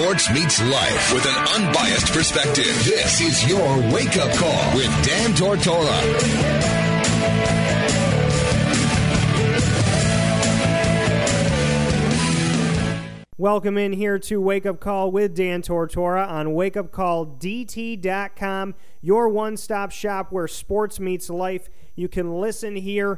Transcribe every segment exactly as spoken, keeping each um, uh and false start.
sports meets life with an unbiased perspective. This is your Wake Up Call with Dan Tortora. Welcome in here to Wake Up Call with Dan Tortora on wake up call d t dot com, your one-stop shop where sports meets life. You can listen here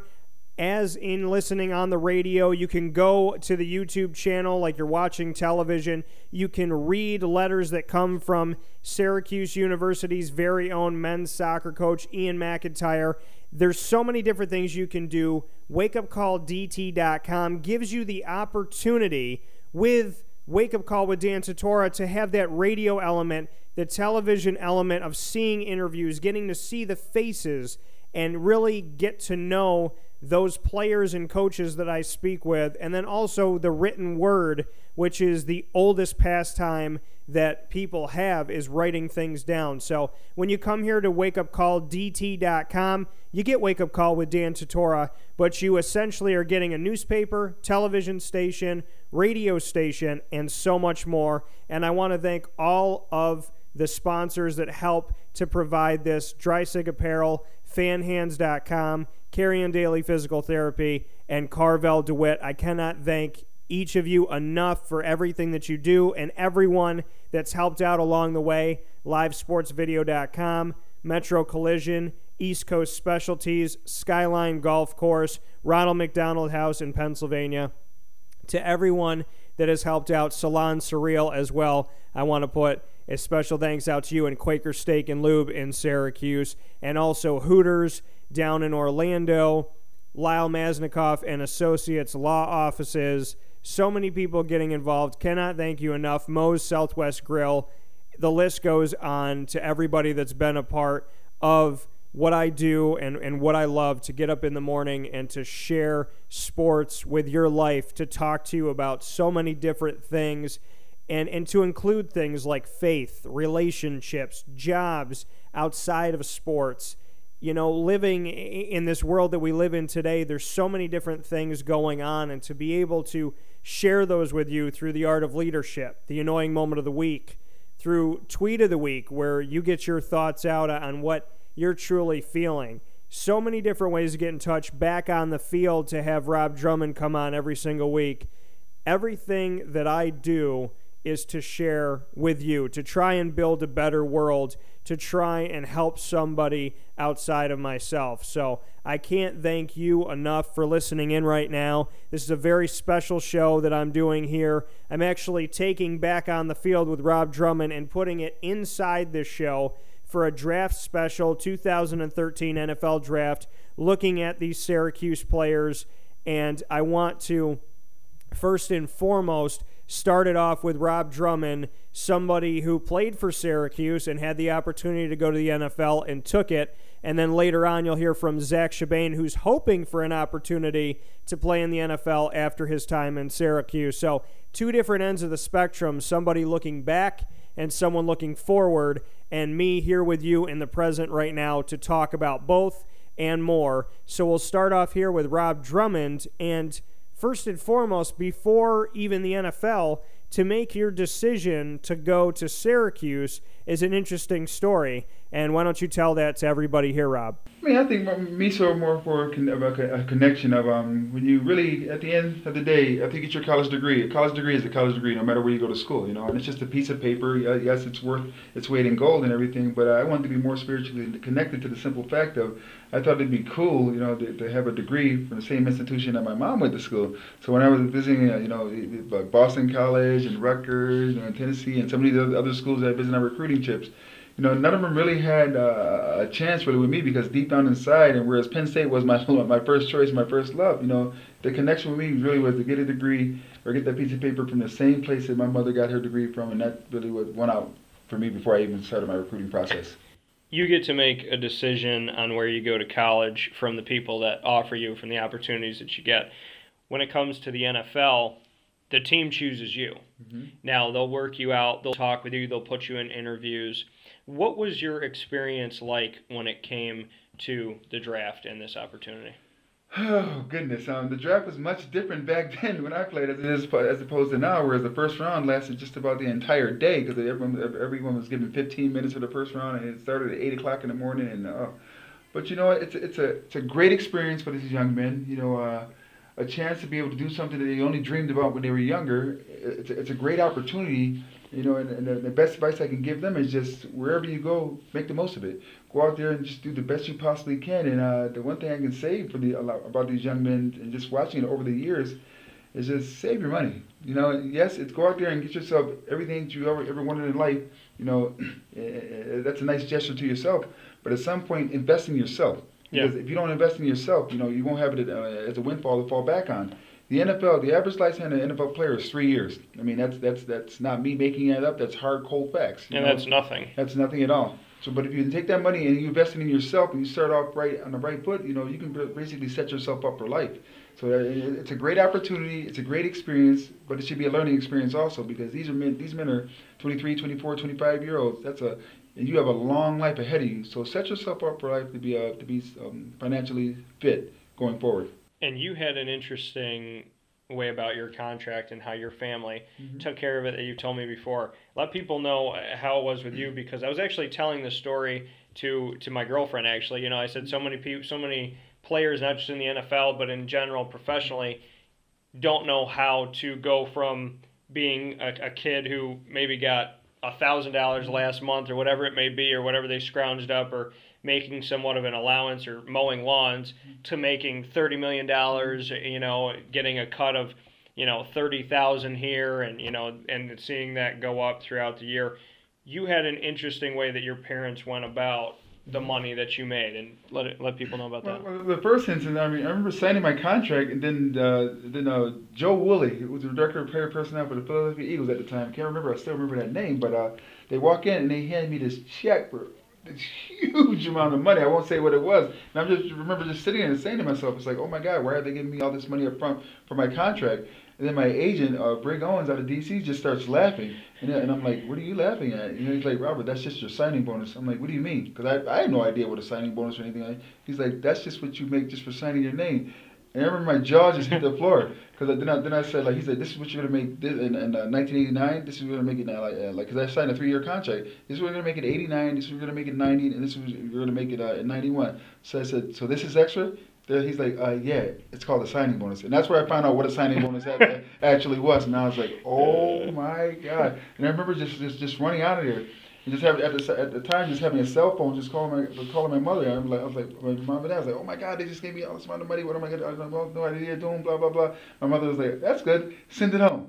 as in listening on the radio. You can go to the YouTube channel like you're watching television. You can read letters that come from Syracuse University's very own men's soccer coach, Ian McIntyre. There's so many different things you can do. wake up call d t dot com gives you the opportunity with Wake Up Call with Dan Tortora to have that radio element, the television element of seeing interviews, getting to see the faces, and really get to know those players and coaches that I speak with, and then also the written word, which is the oldest pastime that people have, is writing things down. So when you come here to wake up call d t dot com, you get Wake Up Call with Dan Tortora, but you essentially are getting a newspaper, television station, radio station, and so much more. And I want to thank all of the sponsors that help to provide this: Dreisig Apparel, fan hands dot com, Carrion Daily Physical Therapy, and Carvel DeWitt. I cannot thank each of you enough for everything that you do, and everyone that's helped out along the way: live sports video dot com, Metro Collision, East Coast Specialties, Skyline Golf Course, Ronald McDonald House in Pennsylvania. To everyone that has helped out, Salon Surreal as well, I want to put a special thanks out to you, and Quaker Steak and Lube in Syracuse, and also Hooters down in Orlando, Lyle Masnikoff and Associates Law Offices. So many people getting involved. Cannot thank you enough. Moe's Southwest Grill. The list goes on to everybody that's been a part of what I do and, and what I love, to get up in the morning and to share sports with your life, to talk to you about so many different things, and, and to include things like faith, relationships, jobs outside of sports. You know, living in this world that we live in today, there's so many different things going on, and to be able to share those with you through the Art of Leadership, the Annoying Moment of the Week, through Tweet of the Week, where you get your thoughts out on what you're truly feeling. So many different ways to get in touch. Back on the field, to have Rob Drummond come on every single week. Everything that I do is to share with you, to try and build a better world, to try and help somebody outside of myself. So I can't thank you enough for listening in right now. This is a very special show that I'm doing here. I'm actually taking Back on the Field with Rob Drummond and putting it inside this show for a draft special, two thousand thirteen N F L draft, looking at these Syracuse players. And I want to, first and foremost, start it off with Rob Drummond, somebody who played for Syracuse and had the opportunity to go to the N F L and took it. And then later on, you'll hear from Zach Chebane, who's hoping for an opportunity to play in the N F L after his time in Syracuse. So two different ends of the spectrum, somebody looking back and someone looking forward, and me here with you in the present right now to talk about both and more. So we'll start off here with Rob Drummond. And first and foremost, before even the N F L, to make your decision to go to Syracuse is an interesting story. And why don't you tell that to everybody here, Rob? I mean, I think me so more for a, con- of a, a connection of um when you really, at the end of the day, I think it's your college degree. A college degree is a college degree no matter where you go to school, you know, and it's just a piece of paper. Yes, it's worth its weight in gold and everything, but I wanted to be more spiritually connected to the simple fact of, I thought it'd be cool, you know, to, to have a degree from the same institution that my mom went to school. So when I was visiting, uh, you know, like Boston College and Rutgers, you know, and Tennessee and some of the other schools that I visited on recruiting trips, you know, none of them really had uh, a chance really with me, because deep down inside, and whereas Penn State was my my first choice, my first love, you know, the connection with me really was to get a degree or get that piece of paper from the same place that my mother got her degree from, and that really went out for me before I even started my recruiting process. You get to make a decision on where you go to college from the people that offer you, from the opportunities that you get. When it comes to the N F L, the team chooses you. Mm-hmm. Now, they'll work you out, they'll talk with you, they'll put you in interviews. What was your experience like when it came to the draft and this opportunity? Oh goodness! Um, the draft was much different back then when I played as it is as opposed to now, whereas the first round lasted just about the entire day because everyone everyone was given fifteen minutes for the first round, and it started at eight o'clock in the morning. And uh, but you know, it's it's a it's a great experience for these young men. You know, uh, a chance to be able to do something that they only dreamed about when they were younger. It's a, it's a great opportunity. You know, and, and the, the best advice I can give them is just wherever you go, make the most of it. Go out there and just do the best you possibly can. And uh, the one thing I can say for the about these young men and just watching it over the years is just save your money. You know, yes, it's go out there and get yourself everything that you ever ever wanted in life. You know, that's a nice gesture to yourself. But at some point, invest in yourself. Because yeah. if you don't invest in yourself, you know, you won't have it uh, as a windfall to fall back on. The N F L, the average lifespan of an N F L player is three years. I mean, that's that's that's not me making it up. That's hard, cold facts. And know? that's nothing. That's nothing at all. So, but if you can take that money and you invest it in yourself and you start off right on the right foot, you know, you can basically set yourself up for life. So it's a great opportunity. It's a great experience, but it should be a learning experience also because these are men. These men are twenty-three, twenty-four, twenty-five year olds. That's a and you have a long life ahead of you. So set yourself up for life to be uh, to be um, financially fit going forward. And you had an interesting way about your contract and how your family mm-hmm. took care of it that you told me before. Let people know how it was with you because I was actually telling this story to to my girlfriend actually. You know, I said so many people, so many players, not just in the N F L but in general professionally, don't know how to go from being a, a kid who maybe got a thousand dollars last month or whatever it may be or whatever they scrounged up or making somewhat of an allowance or mowing lawns to making thirty million dollars, you know, getting a cut of, you know, thirty thousand here and, you know, and seeing that go up throughout the year. You had an interesting way that your parents went about the money that you made, and let it, let people know about that. Well, the first instance, I mean, I remember signing my contract, and then uh, then uh, Joe Woolley, who was the director of player personnel for the Philadelphia Eagles at the time, I can't remember, I still remember that name, but uh, they walk in and they hand me this check for this huge amount of money. I won't say what it was. And I just remember just sitting there and saying to myself, it's like, oh my God, why are they giving me all this money up front for my contract? And then my agent, uh, Brig Owens out of D C, just starts laughing. And, and I'm like, what are you laughing at? You know, he's like, Robert, that's just your signing bonus. I'm like, what do you mean? Because I, I had no idea what a signing bonus or anything like that. He's like, that's just what you make just for signing your name. And I remember my jaw just hit the floor. Because then I, then I said, like, he said, this is what you're going to make this, in, in uh, nineteen eighty-nine. This is going to make it now, like, uh, like, because I signed a three-year contract. This is what we're going to make it eighty-nine. This is what we're going to make it ninety. And this is what we're going to make it uh, in ninety-one. So I said, so this is extra? He's like, uh, yeah, it's called a signing bonus. And that's where I found out what a signing bonus actually was. And I was like, oh my God. And I remember just just, just running out of there. And just having, at the, at the time, just having a cell phone, just calling my calling my mother. I'm like, I was like, my mom and dad was like, oh my God, they just gave me all this amount of money. What am I going to do? I was like, well, no idea, doing blah, blah, blah. My mother was like, that's good. Send it home.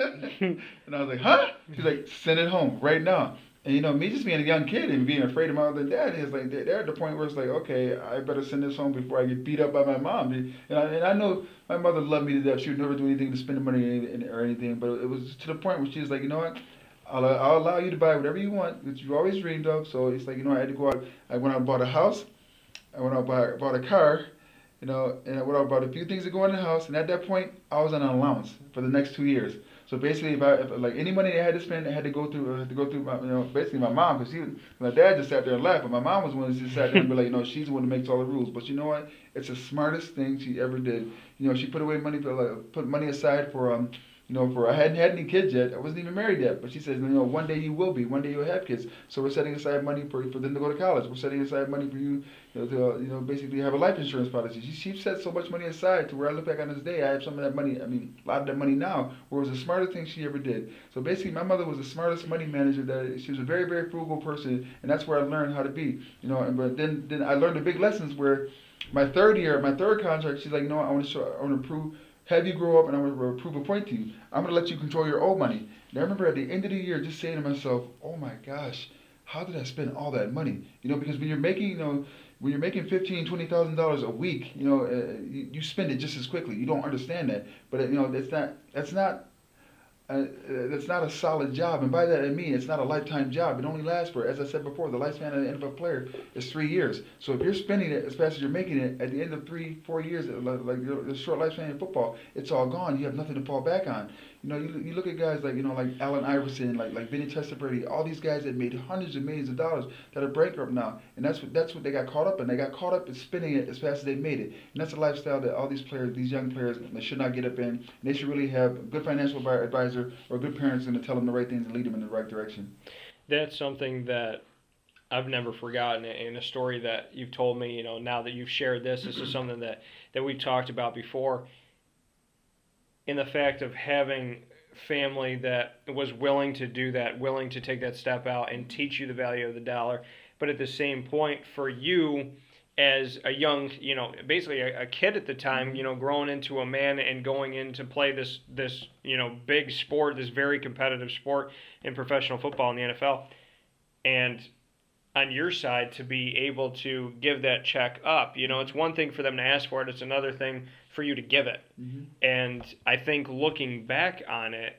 And I was like, huh? She's like, send it home right now. And, you know, me just being a young kid and being afraid of my mother and dad, is like, they're at the point where it's like, okay, I better send this home before I get beat up by my mom. And I, and I know my mother loved me to death. She would never do anything to spend the money or anything. But it was to the point where she was like, you know what? I'll, I'll allow you to buy whatever you want, which you always dreamed of. So it's like, you know, I had to go out. I went out and bought a house. I went out and bought, bought a car. You know, and I went out and bought a few things to go in the house. And at that point, I was on an allowance for the next two years. So basically, if I if, like any money I had to spend, I had to go through uh, to go through my you know basically my mom because my dad just sat there and laughed, but my mom was the one that just sat there and be like, you know, she's the one that makes all the rules. But you know what? It's the smartest thing she ever did. You know, she put away money for like put money aside for um you know for I hadn't had any kids yet. I wasn't even married yet. But she says, you know, one day you will be. One day you'll have kids. So we're setting aside money for for them to go to college. We're setting aside money for you. You know, to, uh, you know, basically have a life insurance policy. She, she set so much money aside to where I look back on this day, I have some of that money, I mean, a lot of that money now, where it was the smartest thing she ever did. So basically, my mother was the smartest money manager. That she was a very, very frugal person, and that's where I learned how to be. You know, and but then, then I learned the big lessons where my third year, my third contract, she's like, you know what, I want to show, I want to prove, have you grow up, and I want to prove a point to you. I'm going to let you control your own money. And I remember at the end of the year just saying to myself, oh my gosh, how did I spend all that money? You know, because when you're making, you know, when you're making fifteen, twenty thousand dollars a week, you know, uh, you, you spend it just as quickly. You don't understand that, but uh, you know, that's not that's not uh, that's not a solid job. And by that I mean it's not a lifetime job. It only lasts for, as I said before, the lifespan of an N F L player is three years. So if you're spending it as fast as you're making it, at the end of three, four years, like, like the short lifespan in football, it's all gone. You have nothing to fall back on. You know, you, you look at guys like, you know, like Allen Iverson, like like Vinny Testaverde, all these guys that made hundreds of millions of dollars that are bankrupt now. And that's what that's what they got caught up in. They got caught up in spending it as fast as they made it. And that's a lifestyle that all these players, these young players, they should not get up in. And they should really have a good financial advisor or good parents going to tell them the right things and lead them in the right direction. That's something that I've never forgotten, and a story that you've told me, you know, now that you've shared this, this is something that, that we've talked about before, in the fact of having family that was willing to do that, willing to take that step out and teach you the value of the dollar, but at the same point, for you as a young, you know, basically a, a kid at the time, you know, growing into a man and going in to play this, this, you know, big sport, this very competitive sport in professional football in the N F L, and on your side to be able to give that check up. You know, it's one thing for them to ask for it. It's another thing for you to give it. Mm-hmm. And I think looking back on it,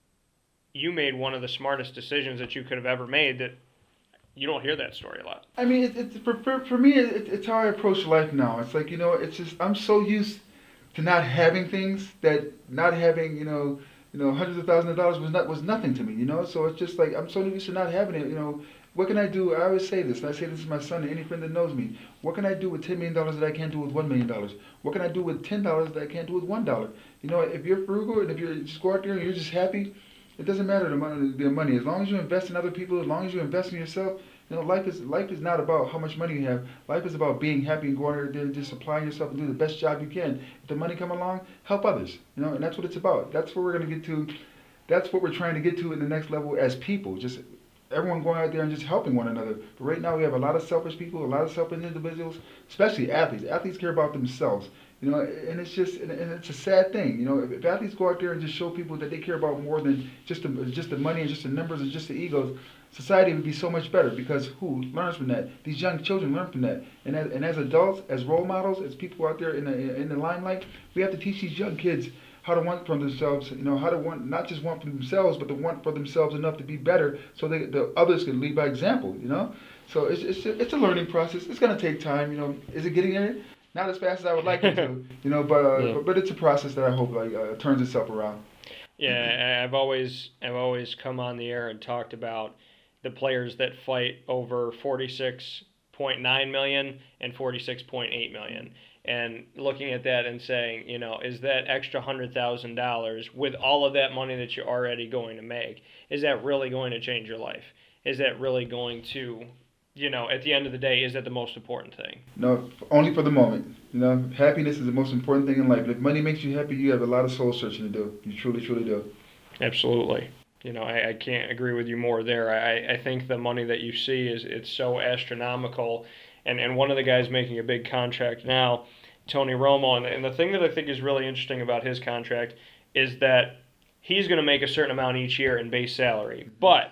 you made one of the smartest decisions that you could have ever made. That you don't hear that story a lot. I mean, it, it's for, for, for me, it, it's how I approach life now. It's like, you know, it's just, I'm so used to not having things that not having, you know, you know, hundreds of thousands of dollars was not was nothing to me, you know. So it's just like I'm so used to not having it, you know. What can I do? I always say this, and I say this to my son and any friend that knows me. What can I do with ten million dollars that I can't do with one million dollars? What can I do with ten dollars that I can't do with one dollar? You know, if you're frugal and if you just go out there and you're just happy, it doesn't matter the money. The money, as long as you invest in other people, as long as you invest in yourself, you know, life is life is not about how much money you have. Life is about being happy and going out there and just applying yourself and do the best job you can. If the money come along, help others. You know, and that's what it's about. That's what we're gonna get to. That's what we're trying to get to in the next level as people. Just everyone going out there and just helping one another. But right now we have a lot of selfish people, a lot of selfish individuals, especially athletes. Athletes care about themselves, you know, and it's just, and it's a sad thing, you know. If, if athletes go out there and just show people that they care about more than just the, just the money and just the numbers and just the egos, society would be so much better, because who learns from that? These young children learn from that. And as, and as adults, as role models, as people out there in the, in the limelight, we have to teach these young kids how to want for themselves, you know, how to want, not just want for themselves, but to want for themselves enough to be better so they, the others can lead by example, you know? So it's it's a, it's a learning process. It's going to take time, you know. Is it getting there? Not as fast as I would like it to, you know, but, uh, yeah. but but it's a process that I hope like uh, turns itself around. Yeah, I've always I've always come on the air and talked about the players that fight over forty-six point nine million dollars and forty-six point eight million dollars. And looking at that and saying, you know, is that extra one hundred thousand dollars with all of that money that you're already going to make, is that really going to change your life? Is that really going to, you know, at the end of the day, is that the most important thing? No, only for the moment. You know, happiness is the most important thing in life. And if money makes you happy, you have a lot of soul searching to do. You truly, truly do. Absolutely. You know, I, I can't agree with you more there. I, I think the money that you see is it's so astronomical. And, and one of the guys making a big contract now, Tony Romo, and, and the thing that I think is really interesting about his contract is that he's going to make a certain amount each year in base salary. But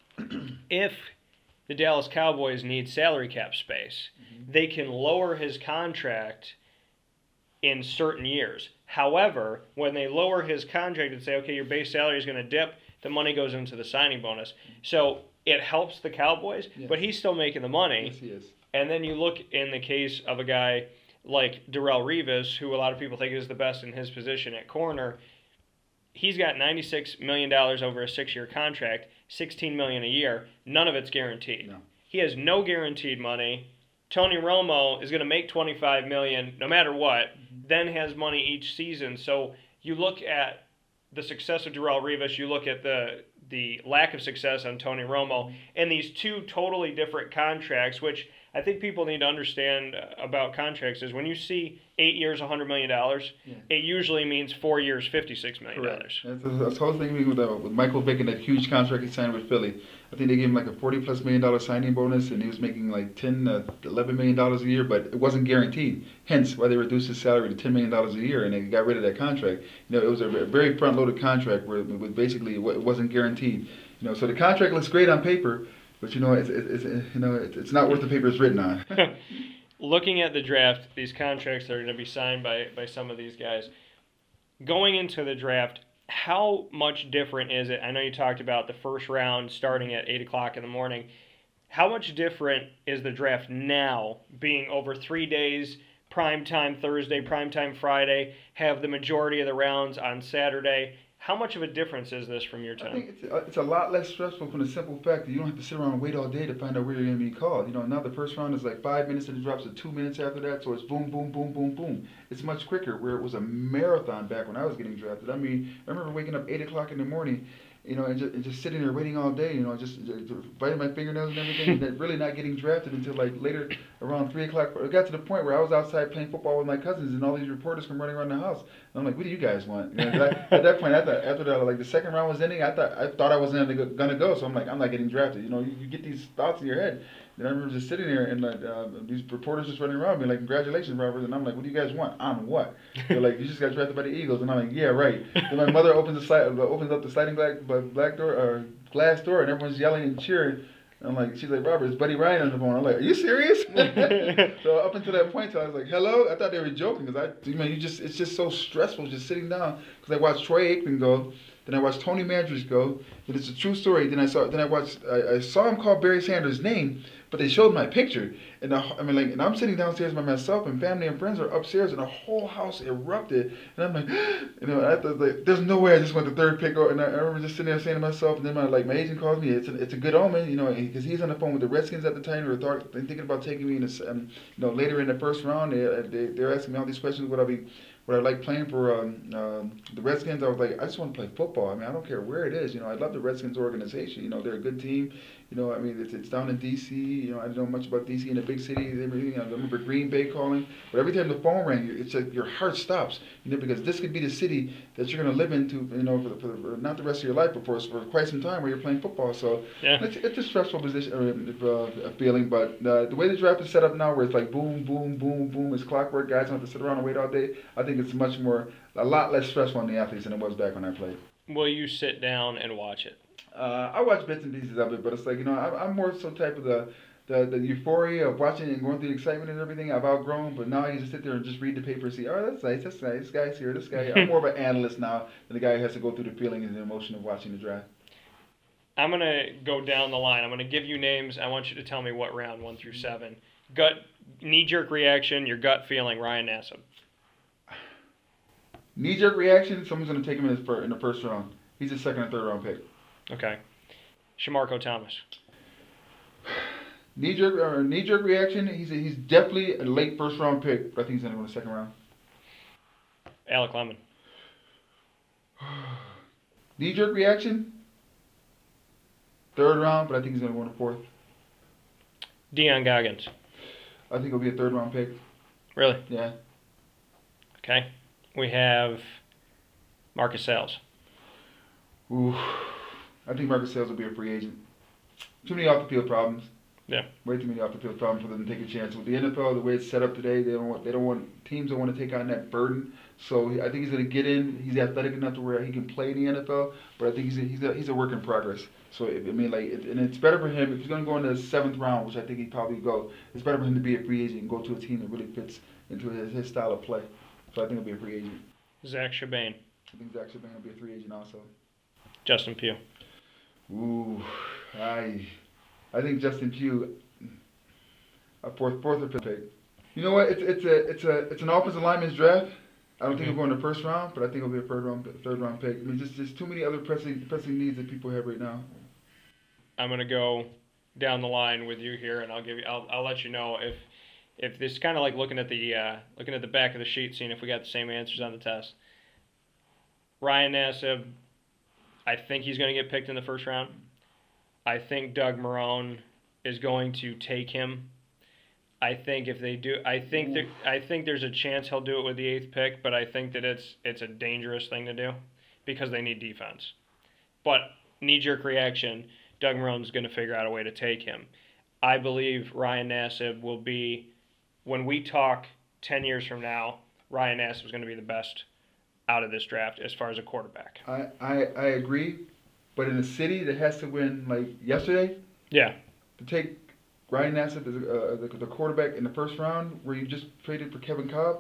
if the Dallas Cowboys need salary cap space, mm-hmm. they can lower his contract in certain years. However, when they lower his contract and say, okay, your base salary is going to dip, the money goes into the signing bonus. So it helps the Cowboys, yes. but he's still making the money. Yes, he is. And then you look in the case of a guy like Darrelle Revis, who a lot of people think is the best in his position at corner. He's got ninety-six million dollars over a six-year contract, sixteen million dollars a year. None of it's guaranteed. No. He has no guaranteed money. Tony Romo is going to make twenty-five million dollars no matter what, mm-hmm. then has money each season. So you look at the success of Darrelle Revis, you look at the the lack of success on Tony Romo, mm-hmm. and these two totally different contracts, which I think people need to understand about contracts is when you see eight years, one hundred million dollars, yeah. it usually means four years, fifty-six million dollars. Correct. That's, that's the whole thing with, uh, with Michael Vick and that huge contract he signed with Philly. I think they gave him like a forty-plus million dollar signing bonus, and he was making like ten, uh, eleven million dollars a year, but it wasn't guaranteed. Hence why they reduced his salary to ten million dollars a year, and they got rid of that contract. You know, it was a very front-loaded contract where it basically it wasn't guaranteed. You know, so the contract looks great on paper, but you know, it's, it's, it's you know, it's not worth the paper it's written on. Looking at the draft, these contracts that are going to be signed by, by some of these guys, going into the draft, how much different is it? I know you talked about the first round starting at eight o'clock in the morning. How much different is the draft now, being over three days, prime time Thursday, prime time Friday, have the majority of the rounds on Saturday? How much of a difference is this from your I time? think it's a, it's a lot less stressful from the simple fact that you don't have to sit around and wait all day to find out where you're going to be called. You know, now the first round is like five minutes and it drops to two minutes after that, so it's boom, boom, boom, boom, boom. It's much quicker, where it was a marathon back when I was getting drafted. I mean, I remember waking up eight o'clock in the morning, you know, and just, and just sitting there waiting all day, you know, just, just biting my fingernails and everything, and then really not getting drafted until like later around three o'clock. It got to the point where I was outside playing football with my cousins, and all these reporters come running around the house. And I'm like, what do you guys want? You know, 'cause I, at that point, I thought after the, like the second round was ending, I thought I thought I wasn't gonna go. So I'm like, I'm not getting drafted. You know, you, you get these thoughts in your head. And I remember just sitting there and like uh, these reporters just running around me like, congratulations, Robert. And I'm like, what do you guys want? On what? They're like, you just got drafted by the Eagles. And I'm like, yeah, right. Then my mother opens the slide, opens up the sliding black, black door or glass door, and everyone's yelling and cheering. I'm like, she's like, Robert, it's Buddy Ryan on the phone. I'm like, are you serious? So up until that point, I was like, hello? I thought they were joking because I, you know, you just, it's just so stressful just sitting down. Because I watched Troy Aikman go, then I watched Tony Mandridge go, and it's a true story. Then I saw, then I watched, I, I saw him call Barry Sanders' name, but they showed my picture, and the, I mean, like, and I'm sitting downstairs by myself, and family and friends are upstairs, and the whole house erupted, and I'm like, you know, I thought, like, there's no way I just went the third pick, and I, I remember just sitting there saying to myself, and then my like my agent calls me, it's a, it's a good omen, you know, because he's on the phone with the Redskins at the time, who were thought, thinking about taking me in, a, um, you know, later in the first round. They, they they're asking me all these questions, would I be, would I like playing for um, um, the Redskins? I was like, I just want to play football. I mean, I don't care where it is, you know. I love the Redskins organization, you know, they're a good team. You know, I mean, it's, it's down in D C. You know, I don't know much about D C in a big city. I remember Green Bay calling. But every time the phone rang, it's like your heart stops. You know, because this could be the city that you're going to live into, you know, for, the, for, the, for not the rest of your life, but for, for quite some time where you're playing football. So yeah. it's, it's a stressful position, uh, feeling. But uh, the way the draft is set up now, where it's like boom, boom, boom, boom, it's clockwork. Guys don't have to sit around and wait all day. I think it's much more, a lot less stressful on the athletes than it was back when I played. Will you sit down and watch it? Uh, I watch bits and pieces of it, but it's like, you know, I, I'm more so type of the, the the euphoria of watching and going through the excitement and everything I've outgrown, but now I just sit there and just read the paper and see, oh, that's nice, that's nice, this guy's here, this guy here. I'm more of an analyst now than the guy who has to go through the feeling and the emotion of watching the draft. I'm going to go down the line. I'm going to give you names. I want you to tell me what round, one through seven. Gut, knee-jerk reaction, your gut feeling, Ryan Nassib. Knee-jerk reaction, someone's going to take him in, his fir- in the first round. He's a second or third round pick. Okay. Shamarko Thomas. Knee jerk or knee jerk reaction. He's a, he's definitely a late first round pick, but I think he's gonna go in the second round. Alec Lemon. Knee jerk reaction. Third round, but I think he's gonna go in the fourth. Deion Goggins. I think he'll be a third round pick. Really? Yeah. Okay. We have Marcus Sales. Ooh. I think Marcus Sales will be a free agent. Too many off the field problems. Yeah. Way too many off the field problems for them to take a chance. With the N F L, the way it's set up today, they don't want they don't want teams don't want to take on that burden. So I think he's going to get in. He's athletic enough to where he can play in the N F L. But I think he's a, he's a, he's a work in progress. So I mean, like, it, and it's better for him if he's going to go in the seventh round, which I think he'd probably go. It's better for him to be a free agent and go to a team that really fits into his, his style of play. So I think he'll be a free agent. Zach Charbonnet. I think Zach Charbonnet will be a free agent also. Justin Pugh. Ooh, I, I think Justin Pugh, a fourth, fourth or fifth pick. You know what? It's it's a it's a it's an offensive lineman's draft. I don't think he'll go in the first round, but I think it'll be a third round third round pick. I mean, just just too many other pressing pressing needs that people have right now. I'm gonna go down the line with you here, and I'll give you. I'll I'll let you know if if this is kind of like looking at the uh, looking at the back of the sheet, seeing if we got the same answers on the test. Ryan Nassib. I think he's going to get picked in the first round. I think Doug Marrone is going to take him. I think if they do, I think that I think there's a chance he'll do it with the eighth pick, but I think that it's it's a dangerous thing to do because they need defense. But knee-jerk reaction, Doug Marrone's going to figure out a way to take him. I believe Ryan Nassib will be, when we talk ten years from now, Ryan Nassib is going to be the best out of this draft as far as a quarterback. I, I, I agree, but in a city that has to win like yesterday, yeah, to take Ryan Nassib as uh, the, the quarterback in the first round, where you just traded for Kevin Cobb,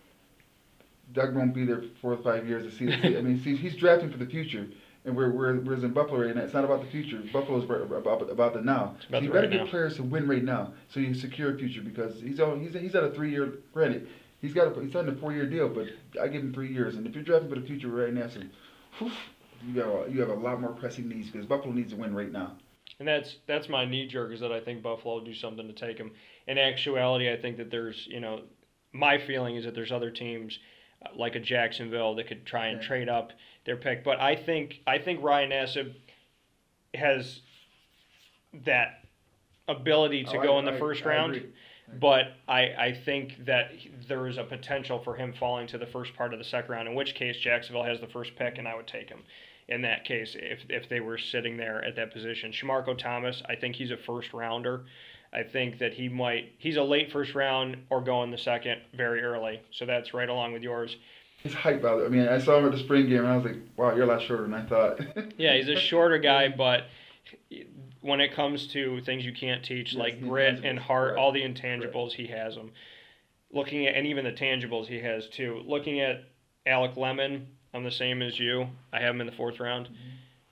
Doug won't be there for four or five years to see this. I mean, see, he's drafting for the future, and we're we're we're in Buffalo right now. It's not about the future. Buffalo's about about the now. It's about so you the got to right get now. players to win right now, so you secure a future because he's on, he's he's at a three year granted. He's got a, he's signed a four year deal, but I give him three years. And if you're drafting for the future, Ryan Nassib whew, you got a, you have a lot more pressing needs because Buffalo needs to win right now. And that's that's my knee jerk is that I think Buffalo will do something to take him. In actuality, I think that there's, you know, my feeling is that there's other teams uh, like a Jacksonville that could try and yeah. trade up their pick. But I think I think Ryan Nassib has that ability to oh, go I, in the I, first I round. agree. But I, I think that there is a potential for him falling to the first part of the second round, in which case Jacksonville has the first pick, and I would take him in that case if if they were sitting there at that position. Shamarko Thomas, I think he's a first rounder. I think that he might – he's a late first round or go in the second very early. So that's right along with yours. He's hype out there. I mean, I saw him at the spring game, and I was like, wow, you're a lot shorter than I thought. Yeah, he's a shorter guy, but when it comes to things you can't teach, yes, like grit and heart, right. all the intangibles, right. he has them. Looking at – and even the tangibles he has too. Looking at Alec Lemon, I'm the same as you. I have him in the fourth round. Mm-hmm.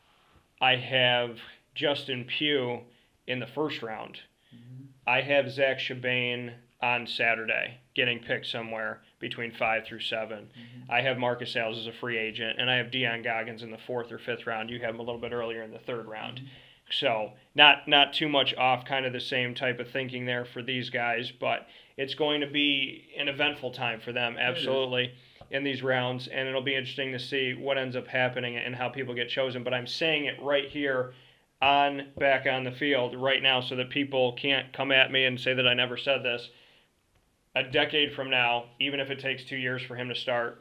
I have Justin Pugh in the first round. I have Zach Chibane on Saturday getting picked somewhere between five through seven. Mm-hmm. I have Marcus Alves as a free agent, and I have Deion Goggins in the fourth or fifth round. You have him a little bit earlier in the third round. Mm-hmm. So not not too much off kind of the same type of thinking there for these guys, but it's going to be an eventful time for them, absolutely, in these rounds, and it'll be interesting to see what ends up happening and how people get chosen. But I'm saying it right here on back on the field right now so that people can't come at me and say that I never said this. A decade from now, even if it takes two years for him to start,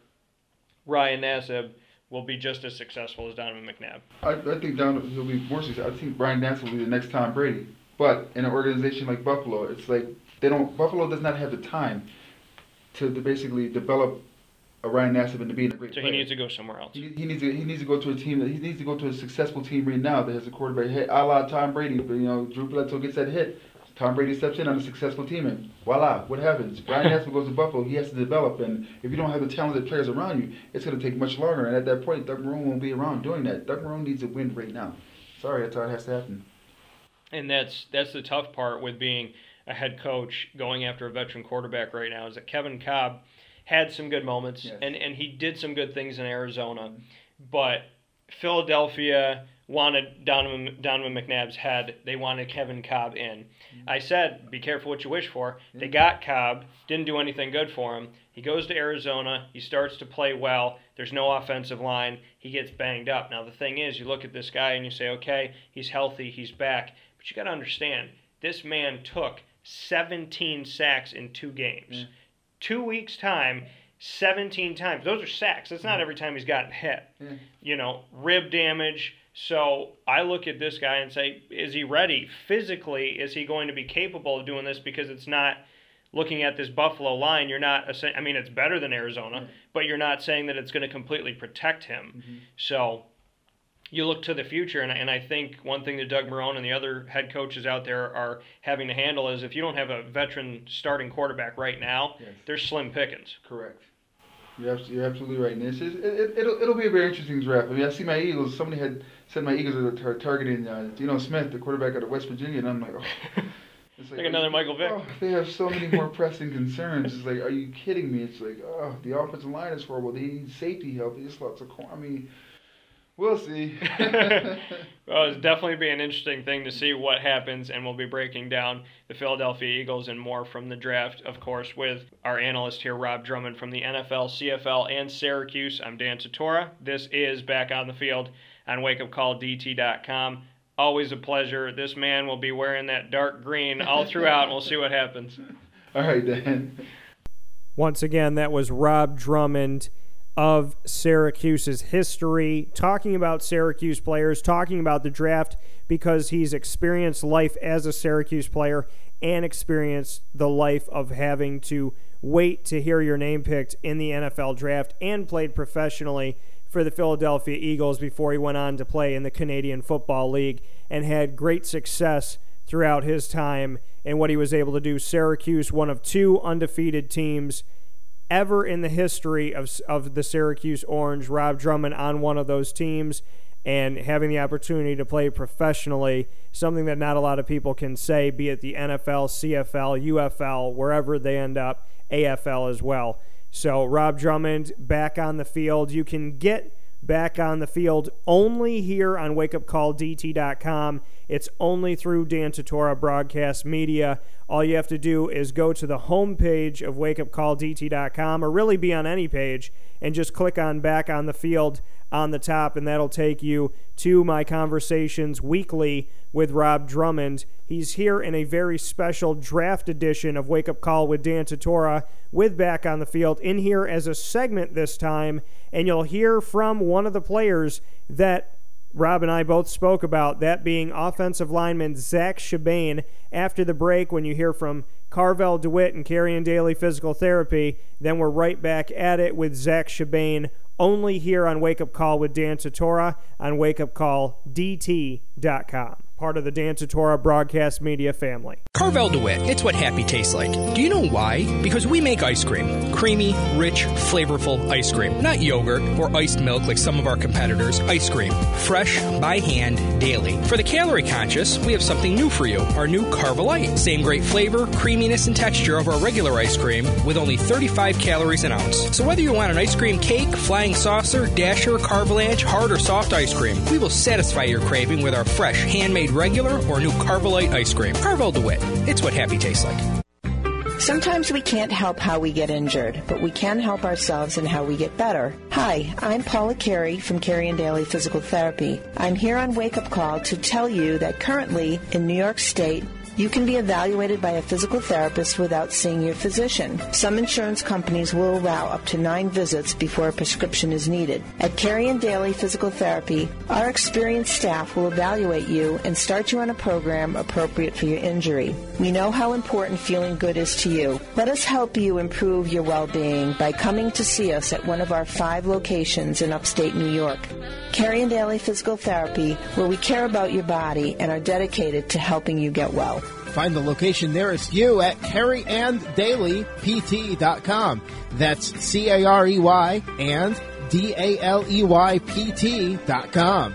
Ryan Nassib will be just as successful as Donovan McNabb. I, I think Donovan will be more successful. I think Ryan Nassib will be the next Tom Brady. But in an organization like Buffalo, it's like they don't. Buffalo does not have the time to, to basically develop a Ryan Nassib into being a great so player. he needs to go somewhere else. He, he needs to he needs to go to a team that he needs to go to a successful team right now that has a quarterback hit, a la Tom Brady. But you know, Drew Bledsoe gets that hit. Tom Brady steps in on a successful team, and voila, what happens? Ryan Nassib goes to Buffalo. He has to develop, and if you don't have the talented players around you, it's going to take much longer. And at that point, Doug Marrone won't be around doing that. Doug Marrone needs a win right now. Sorry, that's how it has to happen. And that's that's the tough part with being a head coach going after a veteran quarterback right now is that Kevin Kolb had some good moments, yes. and, and he did some good things in Arizona, but Philadelphia wanted Donovan, Donovan McNabb's head. They wanted Kevin Kolb in. Mm-hmm. I said, be careful what you wish for. Mm-hmm. They got Kolb, didn't do anything good for him. He goes to Arizona. He starts to play well. There's no offensive line. He gets banged up. Now, the thing is, you look at this guy and you say, okay, he's healthy, he's back. But you got to understand, this man took seventeen sacks in two games. Mm-hmm. Two weeks' time, seventeen times. Those are sacks. That's not every time he's gotten hit. Yeah. You know, rib damage. So I look at this guy and say, is he ready? Physically, is he going to be capable of doing this? Because it's not, looking at this Buffalo line, you're not, I mean, it's better than Arizona, mm-hmm. but you're not saying that it's going to completely protect him. Mm-hmm. So you look to the future, and, and I think one thing that Doug Marrone and the other head coaches out there are having to handle is if you don't have a veteran starting quarterback right now, yes. there's slim pickings. Correct. You're, you're absolutely right. And it's just, it, it, it'll, it'll be a very interesting draft. I mean, I see my Eagles. Somebody had said my Eagles are tar- targeting uh, Geno Smith, the quarterback out of West Virginia, and I'm like, oh. It's like, like another Michael Vick. Oh, they have so many more pressing concerns. It's like, are you kidding me? It's like, oh, the offensive line is horrible. They need safety help. They just lots of corner. I mean, we'll see. Well, it's definitely be an interesting thing to see what happens, and we'll be breaking down the Philadelphia Eagles and more from the draft, of course, with our analyst here, Rob Drummond, from the N F L, C F L, and Syracuse. I'm Dan Tortora. This is Back on the Field on wake up call D T dot com. Always a pleasure. This man will be wearing that dark green all throughout, and we'll see what happens. All right, Dan. Once again, that was Rob Drummond of Syracuse's history, talking about Syracuse players, talking about the draft, because he's experienced life as a Syracuse player and experienced the life of having to wait to hear your name picked in the N F L draft, and played professionally for the Philadelphia Eagles before he went on to play in the Canadian Football League, and had great success throughout his time and what he was able to do. Syracuse, one of two undefeated teams ever in the history of of the Syracuse Orange. Rob Drummond on one of those teams, and having the opportunity to play professionally, something that not a lot of people can say, be it the N F L, C F L, U F L, wherever they end up, A F L as well. So Rob Drummond back on the field. You can get Back on the Field, only here on wake up call d t dot com. It's only through Dan Tortora Broadcast Media. All you have to do is go to the homepage of wake up call d t dot com, or really be on any page, and just click on Back on the Field on the top, and that'll take you to my conversations weekly with Rob Drummond. He's here in a very special draft edition of Wake Up Call with Dan Tortora with Back on the Field, in here as a segment this time, and you'll hear from one of the players that Rob and I both spoke about, that being offensive lineman Zach Chibane. After the break, when you hear from Carvel DeWitt and Carrion Daily Physical Therapy, then we're right back at it with Zach Chibane, only here on Wake Up Call with Dan Tortora on wake up call d t dot com. Part of the Dan Tortora Broadcast Media family. Carvel DeWitt, it's what happy tastes like. Do you know why? Because we make ice cream. Creamy, rich, flavorful ice cream. Not yogurt or iced milk like some of our competitors. Ice cream. Fresh, by hand, daily. For the calorie conscious, we have something new for you. Our new Carvelite. Same great flavor, creaminess, and texture of our regular ice cream with only thirty-five calories an ounce. So whether you want an ice cream cake, flying saucer, dasher, carvalanche, hard or soft ice cream, we will satisfy your craving with our fresh, handmade regular or new Carvelite ice cream. Carvel DeWitt. It's what happy tastes like. Sometimes we can't help how we get injured, but we can help ourselves in how we get better. Hi, I'm Paula Carey from Carrion Daily Physical Therapy. I'm here on Wake Up Call to tell you that currently in New York State, you can be evaluated by a physical therapist without seeing your physician. Some insurance companies will allow up to nine visits before a prescription is needed. At Carrion Daily Physical Therapy, our experienced staff will evaluate you and start you on a program appropriate for your injury. We know how important feeling good is to you. Let us help you improve your well-being by coming to see us at one of our five locations in upstate New York. Carrion Daily Physical Therapy, where we care about your body and are dedicated to helping you get well. Find the location nearest you at carey and daily p t dot com. That's C A R E Y and D A L E Y P T dot com.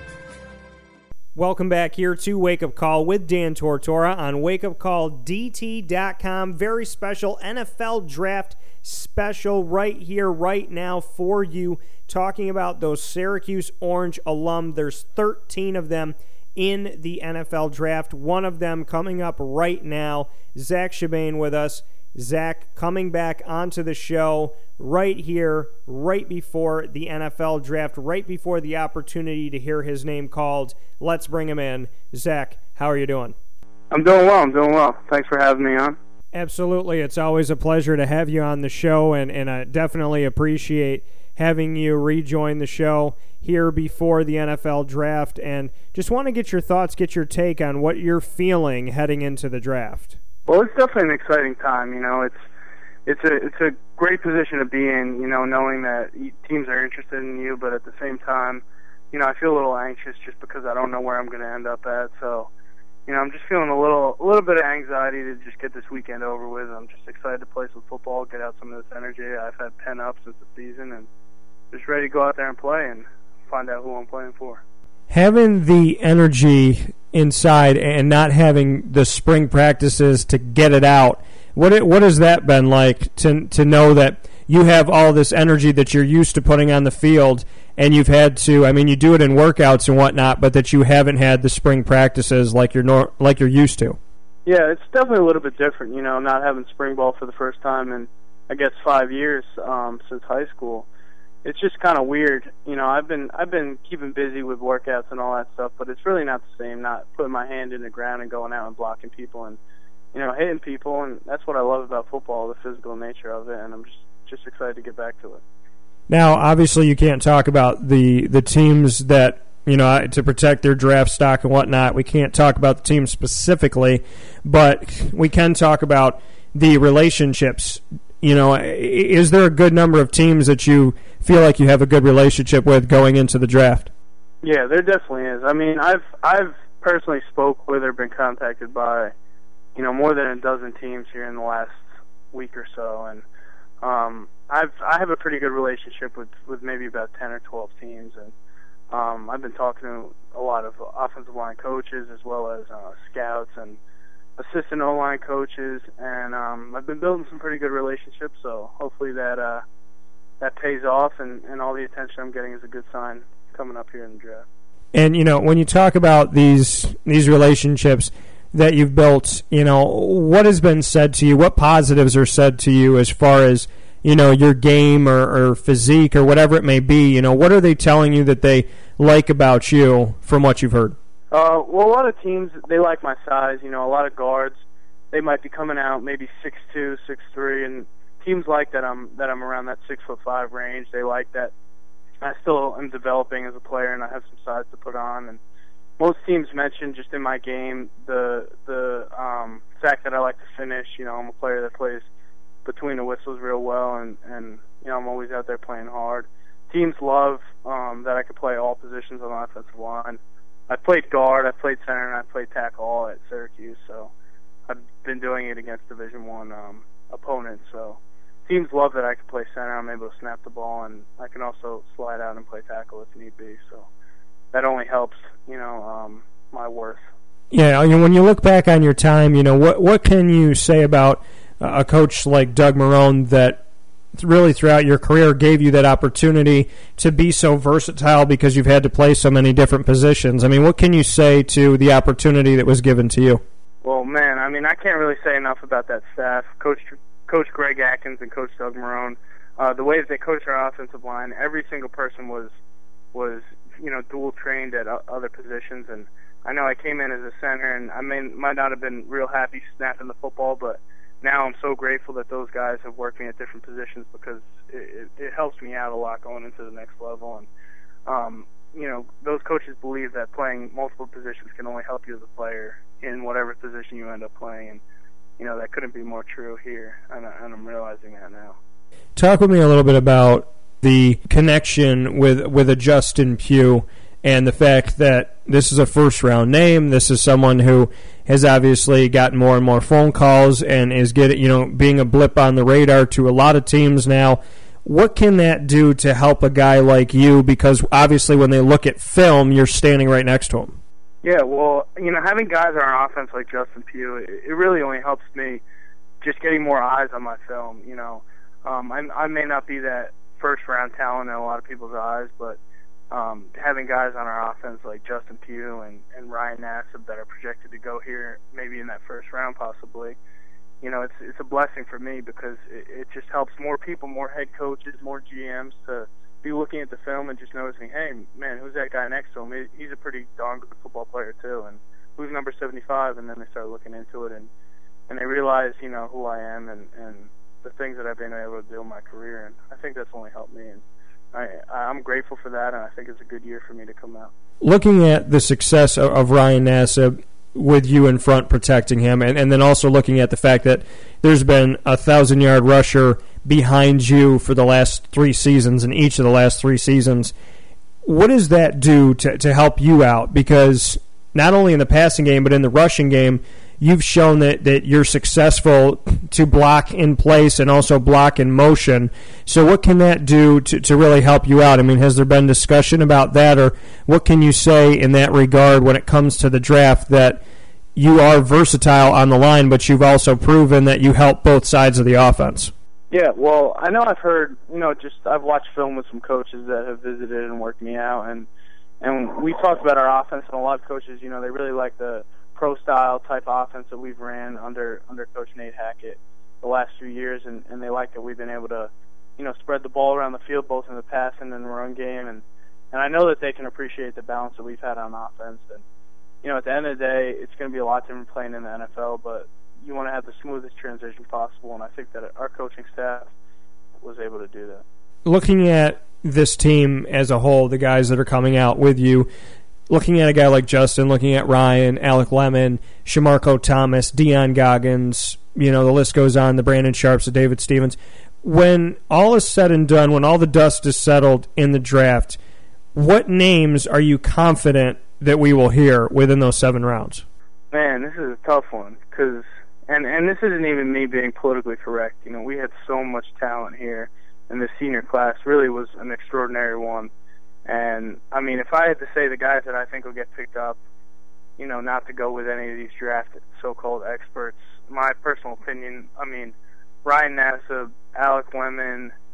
Welcome back here to Wake Up Call with Dan Tortora on wake up call d t dot com. Very special N F L Draft special right here, right now for you, talking about those Syracuse Orange alum. There's thirteen of them in the N F L Draft. One of them coming up right now. Zach Chibane with us. Zach coming back onto the show right here, right before the N F L Draft, right before the opportunity to hear his name called. Let's bring him in. Zach, how are you doing? I'm doing well. I'm doing well. Thanks for having me on. Absolutely. It's always a pleasure to have you on the show, and, and I definitely appreciate having you rejoin the show here before the N F L Draft, and just want to get your thoughts, get your take on what you're feeling heading into the draft. Well, it's definitely an exciting time. You know, it's it's a it's a great position to be in. You know, knowing that teams are interested in you, but at the same time, you know, I feel a little anxious just because I don't know where I'm going to end up at. So, you know, I'm just feeling a little a little bit of anxiety to just get this weekend over with. I'm just excited to play some football, get out some of this energy I've had pent up since the season, and just ready to go out there and play and find out who I'm playing for. Having the energy inside and not having the spring practices to get it out, what what has that been like to to know that you have all this energy that you're used to putting on the field, and you've had to, I mean, you do it in workouts and whatnot, but that you haven't had the spring practices like you're nor, like you're used to? Yeah, it's definitely a little bit different, you know, not having spring ball for the first time in, I guess, five years um, since high school. It's just kind of weird, you know. I've been I've been keeping busy with workouts and all that stuff, but it's really not the same. Not putting my hand in the ground and going out and blocking people and, you know, hitting people, and that's what I love about football, the physical nature of it. And I'm just just excited to get back to it. Now, obviously, you can't talk about the the teams that, you know, to protect their draft stock and whatnot. We can't talk about the team specifically, but we can talk about the relationships. You know, is there a good number of teams that you feel like you have a good relationship with going into the draft? Yeah, there definitely is. I mean, I've I've personally spoke with or been contacted by, you know, more than a dozen teams here in the last week or so, and um, I've I have a pretty good relationship with, with maybe about ten or twelve teams, and um, I've been talking to a lot of offensive line coaches as well as uh, scouts and assistant O-line coaches, and um, I've been building some pretty good relationships, so hopefully that uh, that pays off, and, and all the attention I'm getting is a good sign coming up here in the draft. And, you know, when you talk about these these relationships that you've built, you know, what has been said to you? What positives are said to you as far as, you know, your game or, or physique or whatever it may be? You know, what are they telling you that they like about you from what you've heard? Uh, well, a lot of teams, they like my size. You know, a lot of guards, they might be coming out maybe six two, six three, and teams like that I'm that I'm around that six foot five range. They like that I still am developing as a player, and I have some size to put on. And most teams mention just in my game the the um, fact that I like to finish. You know, I'm a player that plays between the whistles real well, and and you know, I'm always out there playing hard. Teams love um, that I can play all positions on the offensive line. I played guard, I played center, and I played tackle all at Syracuse. So I've been doing it against Division One um, opponents. So teams love that I can play center. I'm able to snap the ball, and I can also slide out and play tackle if need be. So that only helps, you know, um, my worth. Yeah, you know, when you look back on your time, you know, what what can you say about a coach like Doug Marrone that really throughout your career gave you that opportunity to be so versatile because you've had to play so many different positions? I mean, what can you say to the opportunity that was given to you? Well, man, I mean, I can't really say enough about that staff. Coach Coach Greg Atkins and Coach Doug Marrone, uh, the way that they coached our offensive line, every single person was, was you know, dual trained at other positions. And I know I came in as a center, and I may, might not have been real happy snapping the football, but now I'm so grateful that those guys have worked me at different positions because it, it, it helps me out a lot going into the next level. And, um, you know, those coaches believe that playing multiple positions can only help you as a player in whatever position you end up playing. And, you know, that couldn't be more true here, and, and I'm realizing that now. Talk with me a little bit about the connection with, with a Justin Pugh and the fact that this is a first-round name. This is someone who has obviously gotten more and more phone calls and is getting, you know, being a blip on the radar to a lot of teams now. What can that do to help a guy like you? Because obviously when they look at film, you're standing right next to him. Yeah, well, you know, having guys on our offense like Justin Pugh, it, it really only helps me just getting more eyes on my film. You know, um, I, I may not be that first-round talent in a lot of people's eyes, but um, having guys on our offense like Justin Pugh and, and Ryan Nassib that are projected to go here maybe in that first round possibly, you know, it's it's a blessing for me because it, it just helps more people, more head coaches, more G Ms to be looking at the film and just noticing, hey, man, who's that guy next to him? He's a pretty darn good football player too, and who's number seventy-five? And then they start looking into it, and, and they realize, you know, who I am and, and the things that I've been able to do in my career, and I think that's only helped me, and I, I'm grateful for that, and I think it's a good year for me to come out. Looking at the success of, of Ryan Nassib with you in front protecting him, and, and then also looking at the fact that there's been a thousand-yard rusher behind you for the last three seasons, in each of the last three seasons, what does that do to, to help you out? Because not only in the passing game, but in the rushing game, you've shown that, that you're successful to block in place and also block in motion. So what can that do to, to really help you out? I mean, has there been discussion about that, or what can you say in that regard when it comes to the draft that you are versatile on the line, but you've also proven that you help both sides of the offense? Yeah, well, I know I've heard, you know, just I've watched film with some coaches that have visited and worked me out, and and we talked about our offense, and a lot of coaches, you know, they really like the pro-style type offense that we've ran under under Coach Nate Hackett the last few years, and, and they like that we've been able to, you know, spread the ball around the field both in the passing and the run game, and, and I know that they can appreciate the balance that we've had on offense, and, you know, at the end of the day, it's going to be a lot different playing in the N F L, but you want to have the smoothest transition possible, and I think that our coaching staff was able to do that. Looking at this team as a whole, the guys that are coming out with you, looking at a guy like Justin, looking at Ryan, Alec Lemon, Shamarko Thomas, Dion Goggins, you know, the list goes on, the Brandon Sharps, the David Stevens. When all is said and done, when all the dust is settled in the draft, what names are you confident that we will hear within those seven rounds? Man, this is a tough one, because, and, and this isn't even me being politically correct. You know, we had so much talent here, and the senior class really was an extraordinary one. And, I mean, if I had to say the guys that I think will get picked up, you know, not to go with any of these draft so-called experts, my personal opinion, I mean, Ryan Nassib, Alec Lemon,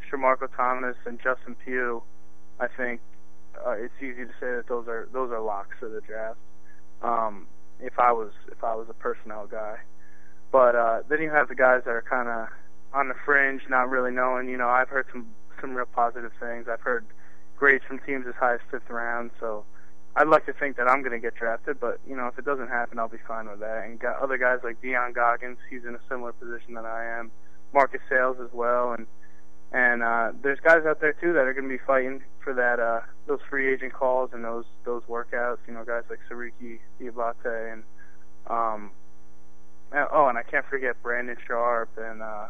Shamarko Thomas and Justin Pugh, I think uh, it's easy to say that those are those are locks for the draft. Um, if I was if I was a personnel guy, but uh, then you have the guys that are kind of on the fringe, not really knowing. You know, I've heard some some real positive things. I've heard grades from teams as high as fifth round. So I'd like to think that I'm going to get drafted, but you know, if it doesn't happen, I'll be fine with that. And got other guys like Dion Goggins, he's in a similar position that I am. Marcus Sales as well, and and uh, there's guys out there too that are going to be fighting for that uh, those free agent calls and those those workouts. You know, guys like Sariki Diabate and um, oh, and I can't forget Brandon Sharp and uh,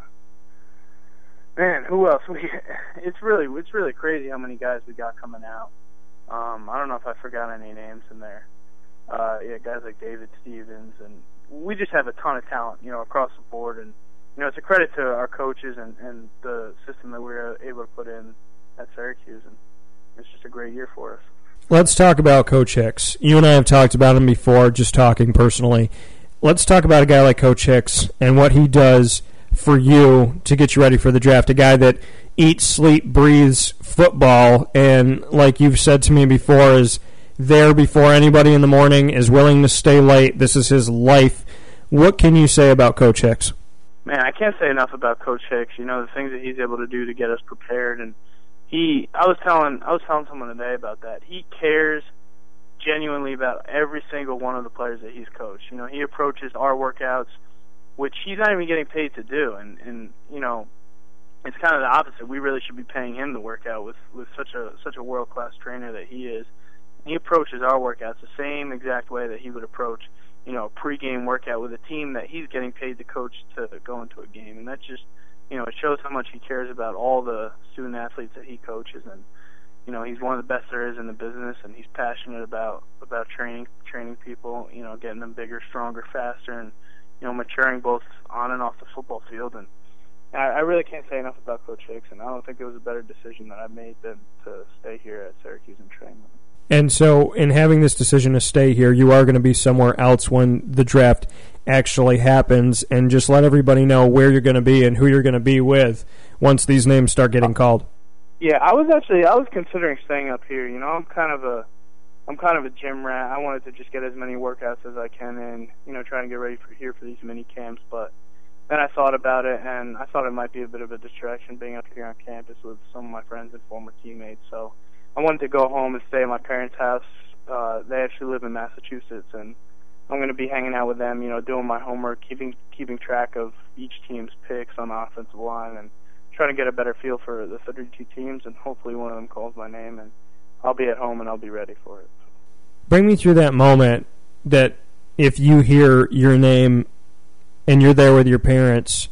man, who else? We it's really it's really crazy how many guys we got coming out. Um, I don't know if I forgot any names in there. Uh, yeah, guys like David Stevens, and we just have a ton of talent, you know, across the board. And you know, it's a credit to our coaches and, and the system that we were able to put in at Syracuse, and it's just a great year for us. Let's talk about Coach Hicks. You and I have talked about him before, just talking personally. Let's talk about a guy like Coach Hicks and what he does for you to get you ready for the draft. A guy that eats, sleep, breathes football, and like you've said to me before, is there before anybody in the morning, is willing to stay late. This is his life. What can you say about Coach Hicks? Man, I can't say enough about Coach Hicks. You know, the things that he's able to do to get us prepared, and he I was telling I was telling someone today about that. He cares genuinely about every single one of the players that he's coached. You know, he approaches our workouts, which he's not even getting paid to do, and and you know, it's kind of the opposite. We really should be paying him to work out with with such a such a world class trainer that he is. He approaches our workouts the same exact way that he would approach, you know, a pregame workout with a team that he's getting paid to coach to go into a game. And that just, you know, it shows how much he cares about all the student athletes that he coaches. And, you know, he's one of the best there is in the business, and he's passionate about, about training, training people, you know, getting them bigger, stronger, faster, and, you know, maturing both on and off the football field. And I, I really can't say enough about Coach Hicks, and I don't think there was a better decision that I made than to stay here at Syracuse and train with him. And so in having this decision to stay here, you are going to be somewhere else when the draft actually happens, and just let everybody know where you're going to be and who you're going to be with once these names start getting called. Yeah, I was actually I was considering staying up here. You know, I'm kind of a I'm kind of a gym rat. I wanted to just get as many workouts as I can and, you know, try and get ready for here for these mini camps, but then I thought about it, and I thought it might be a bit of a distraction being up here on campus with some of my friends and former teammates. So I wanted to go home and stay at my parents' house. Uh, they actually live in Massachusetts, and I'm going to be hanging out with them, you know, doing my homework, keeping keeping track of each team's picks on the offensive line, and trying to get a better feel for the thirty-two teams, and hopefully one of them calls my name, and I'll be at home and I'll be ready for it. Bring me through that moment that if you hear your name and you're there with your parents,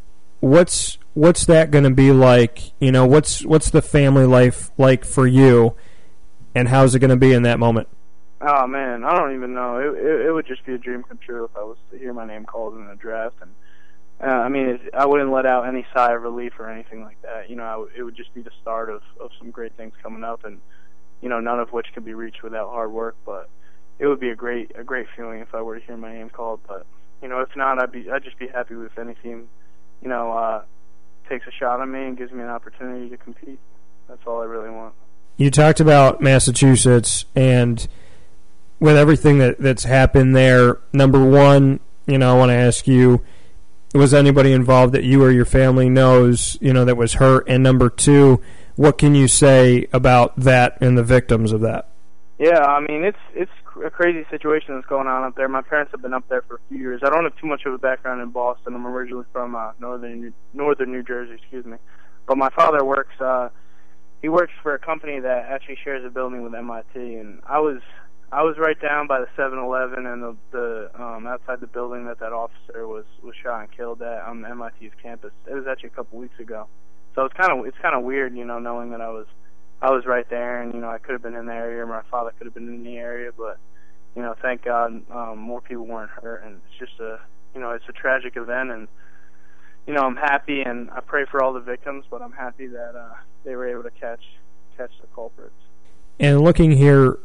what's what's that going to be like? You know, what's what's the family life like for you, and how's it going to be in that moment? Oh man, I don't even know. It, it it would just be a dream come true if I was to hear my name called in the draft, and uh, I mean, it, I wouldn't let out any sigh of relief or anything like that. You know, I w- it would just be the start of of some great things coming up, and you know, none of which could be reached without hard work. But it would be a great a great feeling if I were to hear my name called. But you know, if not, I'd be I'd just be happy with any team, you know, uh, takes a shot at me and gives me an opportunity to compete. That's all I really want. You talked about Massachusetts, and with everything that, that's happened there, number one, you know, I want to ask you, was anybody involved that you or your family knows, you know, that was hurt? And number two, what can you say about that and the victims of that? Yeah, I mean, it's it's a crazy situation that's going on up there. My parents have been up there for a few years. I don't have too much of a background in Boston. I'm originally from uh, northern New, northern New Jersey, excuse me. But my father works. Uh, he works for a company that actually shares a building with M I T, and I was I was right down by the seven eleven and the, the um, outside the building that that officer was, was shot and killed at on M I T's campus. It was actually a couple weeks ago. So it's kind of it's kind of weird, you know, knowing that I was I was right there, and you know, I could have been in the area, or my father could have been in the area, but you know, thank God, um, more people weren't hurt, and it's just a you know, it's a tragic event, and you know, I'm happy, and I pray for all the victims, but I'm happy that uh, they were able to catch catch the culprits. And looking here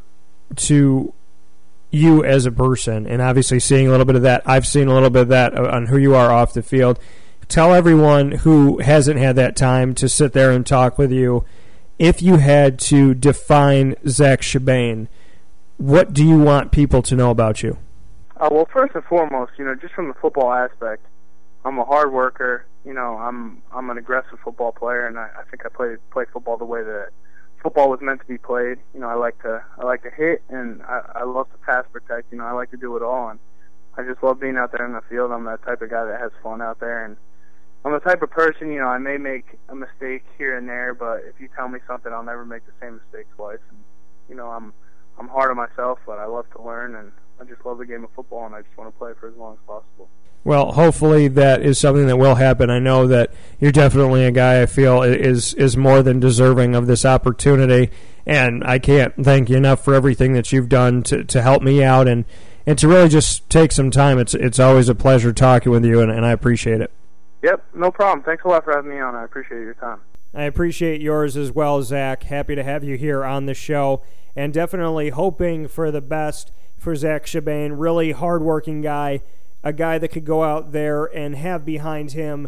to you as a person, and obviously seeing a little bit of that, I've seen a little bit of that on who you are off the field. tell everyone who hasn't had that time to sit there and talk with you, if you had to define Zach Chebane, what do you want people to know about you? Uh, well, first and foremost, you know, just from the football aspect, I'm a hard worker. You know, I'm I'm an aggressive football player, and I, I think I play play football the way that football was meant to be played. You know, I like to I like to hit, and I, I love to pass protect. You know, I like to do it all, and I just love being out there in the field. I'm that type of guy that has fun out there, and I'm the type of person, you know, I may make a mistake here and there, but if you tell me something, I'll never make the same mistake twice. And, you know, I'm I'm hard on myself, but I love to learn, and I just love the game of football, and I just want to play for as long as possible. Well, hopefully that is something that will happen. I know that you're definitely a guy I feel is is more than deserving of this opportunity, and I can't thank you enough for everything that you've done to, to help me out and, and to really just take some time. It's it's always a pleasure talking with you, and, and I appreciate it. Yep, no problem. Thanks a lot for having me on. I appreciate your time. I appreciate yours as well, Zach. Happy to have you here on the show, and definitely hoping for the best for Zach Chebane. Really hardworking guy, a guy that could go out there and have behind him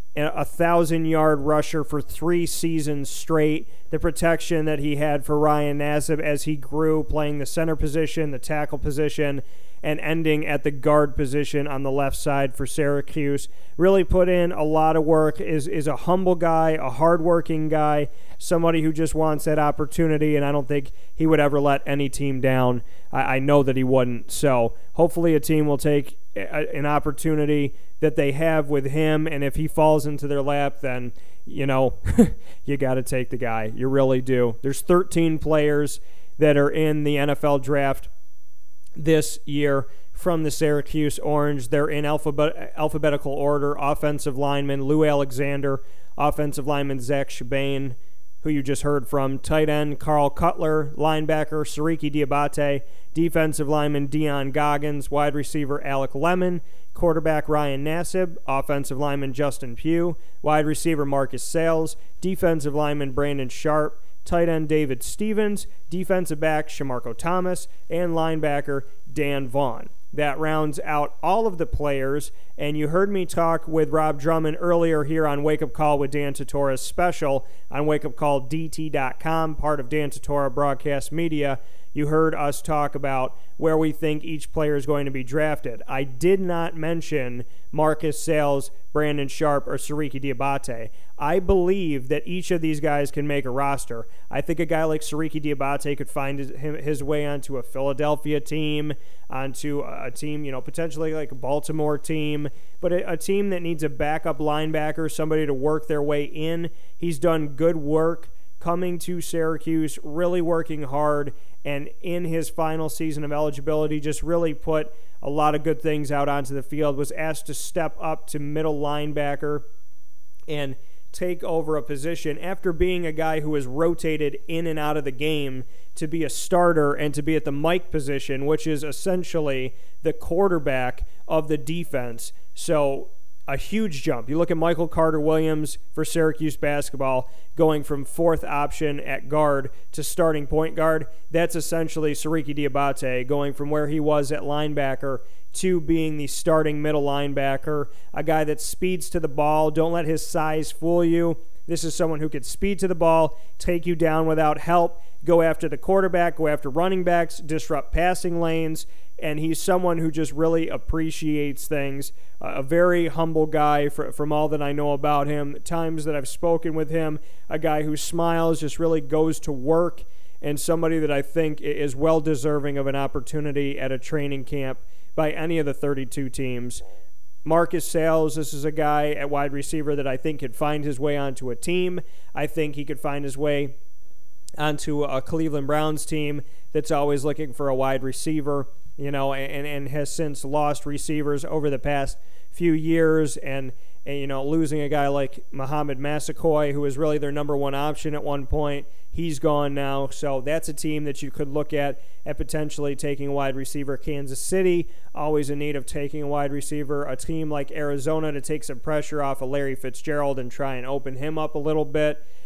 a thousand-yard rusher for three seasons straight, the protection that he had for Ryan Nassib as he grew, playing the center position, the tackle position, and ending at the guard position on the left side for Syracuse. Really put in a lot of work, is is a humble guy, a hardworking guy, somebody who just wants that opportunity, and I don't think he would ever let any team down. I, I know that he wouldn't. So hopefully a team will take a, an opportunity that they have with him, and if he falls into their lap, then, you know, you got to take the guy. You really do. There's thirteen players that are in the N F L draft this year from the Syracuse Orange. They're in alphabet, alphabetical order. Offensive lineman Lou Alexander, offensive lineman Zach Chebane, who you just heard from, tight end Carl Cutler, linebacker Siriki Diabate, defensive lineman Dion Goggins, wide receiver Alec Lemon, quarterback Ryan Nassib, offensive lineman Justin Pugh, wide receiver Marcus Sales, defensive lineman Brandon Sharp, tight end David Stevens, defensive back Shamarko Thomas, and linebacker Dan Vaughn. That rounds out all of the players, and you heard me talk with Rob Drummond earlier here on Wake Up Call with Dan Tortora's special on wake up call d t dot com, part of Dan Tortora Broadcast Media. You heard us talk about where we think each player is going to be drafted. I did not mention Marcus Sales, Brandon Sharp, or Siriki Diabate. I believe that each of these guys can make a roster. I think a guy like Siriki Diabate could find his, his way onto a Philadelphia team, onto a team, you know, potentially like a Baltimore team, but a, a team that needs a backup linebacker, somebody to work their way in. He's done good work coming to Syracuse, really working hard, and in his final season of eligibility just really put a lot of good things out onto the field, was asked to step up to middle linebacker and take over a position after being a guy who was rotated in and out of the game to be a starter and to be at the Mike position, which is essentially the quarterback of the defense. So a huge jump. You look at Michael Carter-Williams for Syracuse basketball going from fourth option at guard to starting point guard. That's essentially Siriki Diabate going from where he was at linebacker to being the starting middle linebacker, a guy that speeds to the ball. Don't let his size fool you. This is someone who could speed to the ball, take you down without help, go after the quarterback, go after running backs, disrupt passing lanes, and he's someone who just really appreciates things. Uh, a very humble guy for, from all that I know about him. Times that I've spoken with him, a guy who smiles, just really goes to work, and somebody that I think is well deserving of an opportunity at a training camp by any of the thirty-two teams. Marcus Sales, this is a guy at wide receiver that I think could find his way onto a team. I think he could find his way onto a Cleveland Browns team that's always looking for a wide receiver, you know, and, and has since lost receivers over the past few years, and, and you know, losing a guy like Muhammad Massaquoi, who was really their number one option at one point. He's gone now, so that's a team that you could look at at potentially taking a wide receiver. Kansas City, always in need of taking a wide receiver. A team like Arizona to take some pressure off of Larry Fitzgerald and try and open him up a little bit.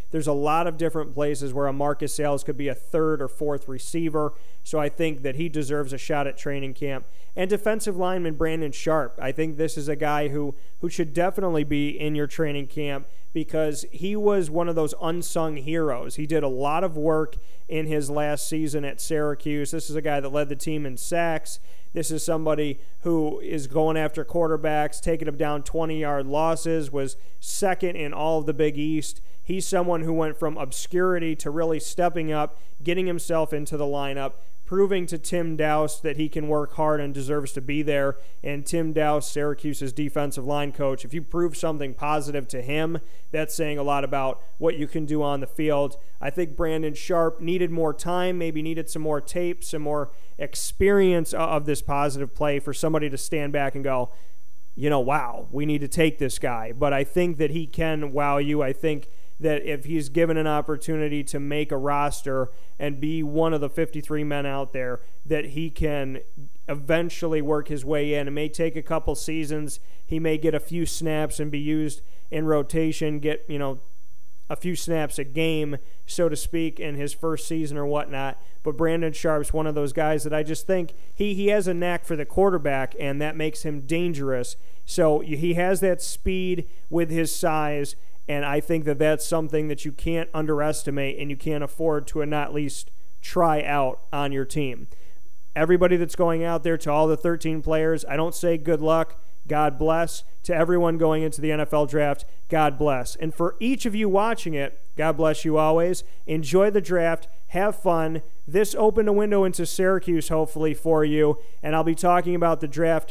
There's a lot of different places where a Marcus Sayles could be a third or fourth receiver, so I think that he deserves a shot at training camp. And defensive lineman Brandon Sharp, I think this is a guy who, who should definitely be in your training camp because he was one of those unsung heroes. He did a lot of work in his last season at Syracuse. This is a guy that led the team in sacks. This is somebody who is going after quarterbacks, taking them down twenty-yard losses, was second in all of the Big East. He's someone who went from obscurity to really stepping up, getting himself into the lineup, proving to Tim Dowse that he can work hard and deserves to be there. And Tim Dowse, Syracuse's defensive line coach, if you prove something positive to him, that's saying a lot about what you can do on the field. I think Brandon Sharp needed more time, maybe needed some more tape, some more experience of this positive play for somebody to stand back and go, you know, wow, we need to take this guy. But I think that he can wow you. I think that if he's given an opportunity to make a roster and be one of the fifty-three men out there, that he can eventually work his way in. It may take a couple seasons. He may get a few snaps and be used in rotation, get, you know, a few snaps a game, so to speak, in his first season or whatnot. But Brandon Sharp's one of those guys that I just think he, he has a knack for the quarterback, and that makes him dangerous. So he has that speed with his size, and I think that that's something that you can't underestimate and you can't afford to not at least try out on your team. Everybody that's going out there, to all the thirteen players, I don't say good luck, God bless. To everyone going into the N F L draft, God bless. And for each of you watching it, God bless you always. Enjoy the draft. Have fun. This opened a window into Syracuse, hopefully, for you. And I'll be talking about the draft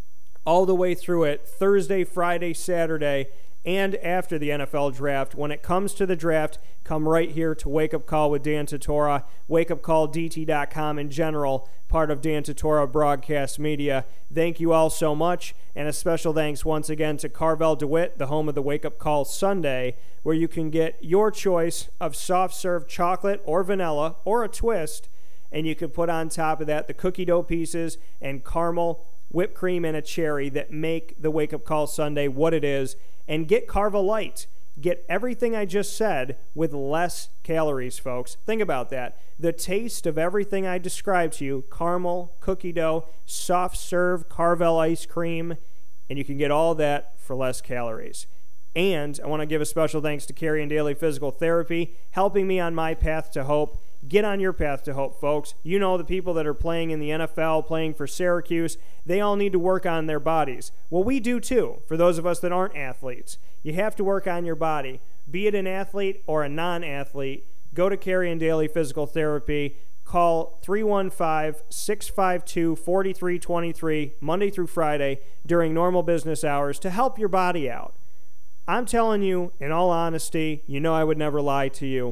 all the way through it, Thursday, Friday, Saturday, and after the N F L draft. When it comes to the draft, come right here to Wake Up Call with Dan Tortora, wake up call d t dot com in general, part of Dan Tortora Broadcast Media. Thank you all so much, and a special thanks once again to Carvel DeWitt, the home of the Wake Up Call Sunday, where you can get your choice of soft-serve chocolate or vanilla or a twist, and you can put on top of that the cookie dough pieces and caramel, whipped cream, and a cherry that make the Wake Up Call Sunday what it is. And get Carvel Light. Get everything I just said with less calories, folks. Think about that. The taste of everything I described to you, caramel, cookie dough, soft serve, Carvel ice cream, and you can get all that for less calories. And I want to give a special thanks to Carrie and Daily Physical Therapy, helping me on my path to hope. Get on your path to hope, folks. You know the people that are playing in the N F L, playing for Syracuse, they all need to work on their bodies. Well, we do too, for those of us that aren't athletes. You have to work on your body. Be it an athlete or a non-athlete, go to Carrie and Daily Physical Therapy. Call three one five, six five two, four three two three Monday through Friday during normal business hours to help your body out. I'm telling you, in all honesty, you know I would never lie to you.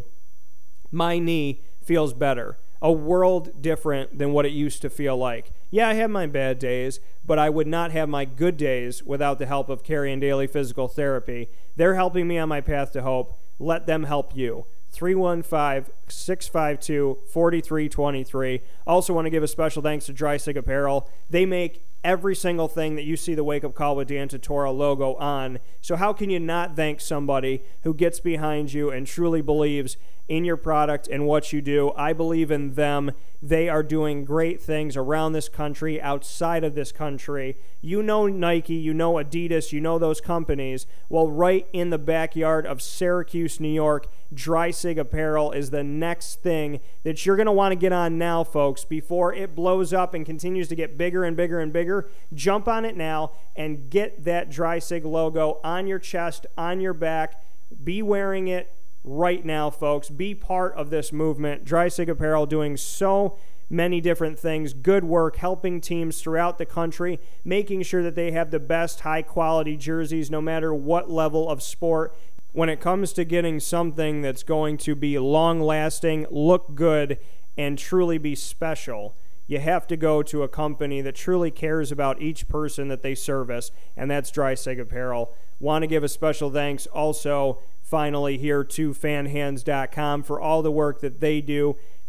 My knee feels better, a world different than what it used to feel like. Yeah, I have my bad days, but I would not have my good days without the help of Carrie and Daily Physical Therapy. They're helping me on my path to hope. Let them help you. three one five, six five two, four three two three. Also want to give a special thanks to Dry Sig Apparel. They make every single thing that you see the Wake Up Call with Dan Tortora logo on. So how can you not thank somebody who gets behind you and truly believes in your product and what you do? I believe in them. They are doing great things around this country, outside of this country. You know Nike, you know Adidas, you know those companies. Well, right in the backyard of Syracuse, New York, Dry Sig Apparel is the next thing that you're going to want to get on now, folks, before it blows up and continues to get bigger and bigger and bigger. Jump on it now and get that Dry Sig logo on your chest, on your back. Be wearing it right now, folks. Be part of this movement. Dry Sig Apparel doing so many different things, good work, helping teams throughout the country, making sure that they have the best high-quality jerseys no matter what level of sport. When it comes to getting something that's going to be long-lasting, look good, and truly be special, you have to go to a company that truly cares about each person that they service, and that's Dry Sig Apparel. Want to give a special thanks also, finally, here to fan hands dot com for all the work that they do.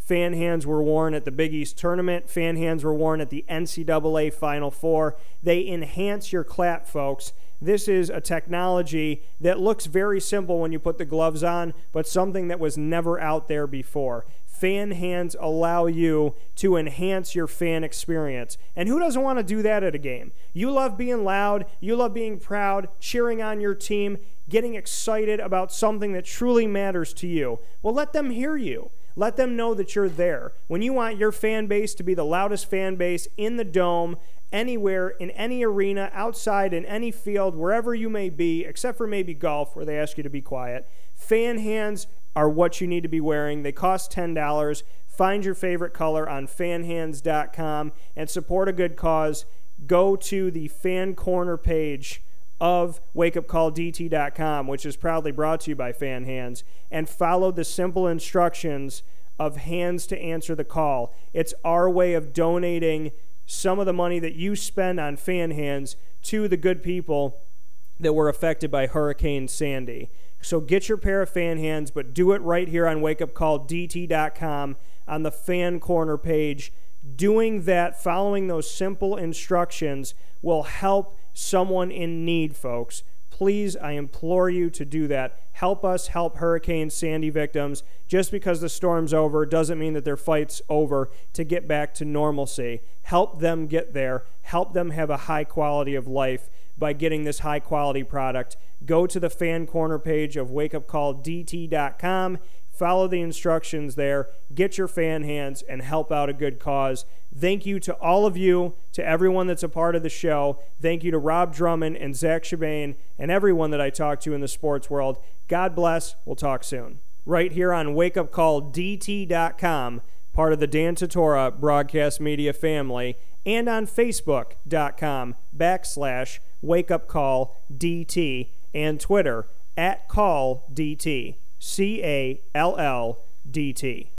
Fan hands were worn at the Big East Tournament. Fan hands were worn at the N C double A Final Four. They enhance your clap, folks. This is a technology that looks very simple when you put the gloves on, but something that was never out there before. Fan hands allow you to enhance your fan experience. And who doesn't want to do that at a game? You love being loud, you love being proud, cheering on your team, getting excited about something that truly matters to you. Well, let them hear you. Let them know that you're there. When you want your fan base to be the loudest fan base in the dome, anywhere, in any arena, outside, in any field, wherever you may be, except for maybe golf where they ask you to be quiet, fan hands are what you need to be wearing. They cost ten dollars. Find your favorite color on fan hands dot com and support a good cause. Go to the fan corner page of wake up call d t dot com, which is proudly brought to you by Fan Hands, and follow the simple instructions of Hands to answer the call. It's our way of donating some of the money that you spend on Fan Hands to the good people that were affected by Hurricane Sandy. So get your pair of fan hands, but do it right here on wake up call d t dot com on the fan corner page. Doing that, following those simple instructions, will help someone in need, folks. Please, I implore you to do that. Help us help Hurricane Sandy victims. Just because the storm's over doesn't mean that their fight's over to get back to normalcy. Help them get there. Help them have a high quality of life by getting this high quality product. Go to the fan corner page of wake up call d t dot com. Follow the instructions there. Get your fan hands and help out a good cause. Thank you to all of you, to everyone that's a part of the show. Thank you to Rob Drummond and Zach Chabane and everyone that I talk to in the sports world. God bless. We'll talk soon. Right here on wake up call d t dot com, part of the Dan Tortora broadcast media family, and on facebook.com backslash wakeupcalldt and Twitter at calldt. C A L L D T.